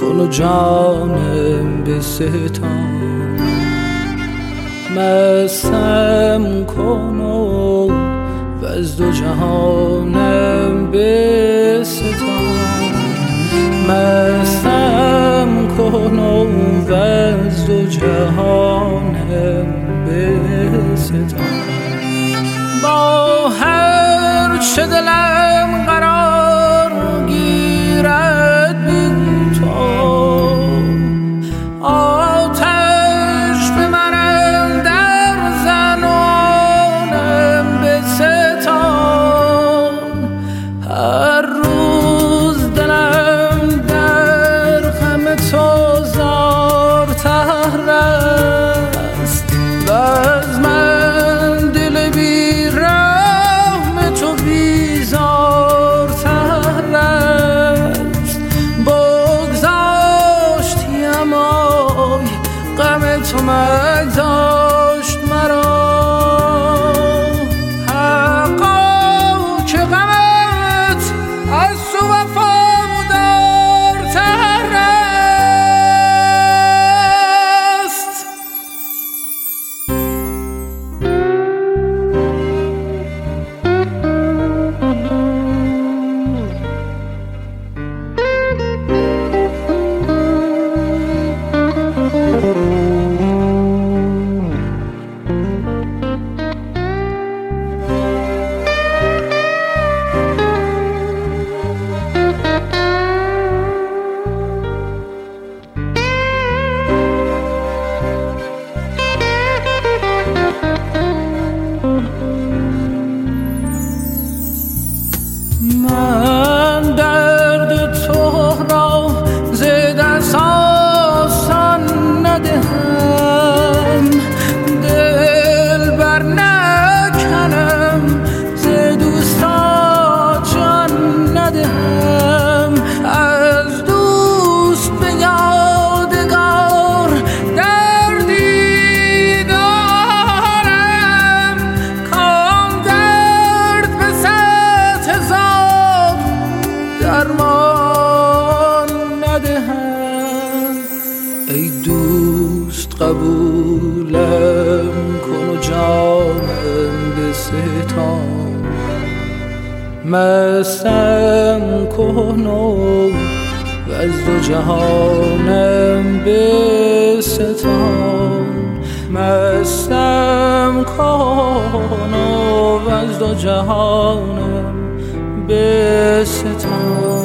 کن و جانم بستان، مستم کن و از دو جهانم بستان، مستم کن و از دو جهانم بستان. با هر چه دلم قرار گیرد بی تو، آتش به من اندر زن و آنم بستان. هر روز دلم در غم تو زارتر است و از من دل بی رحم تو بیزارتر است. بگذاشتیم آی غم تو مگذاشت مرا، حقا که غمت از تو وفادارتر است. من درد تو را ز دست آسان ندهم، دل بر نکنم ز دوستا جان ندهم. از دوست به یادگار دردی دارم، کام درد به 100,000 درمان ندهم. ای دوست قبولم کن و جانم بستان، مستم کن و از دو جهانم بستان، مستم کن و از دو جهانم بستان.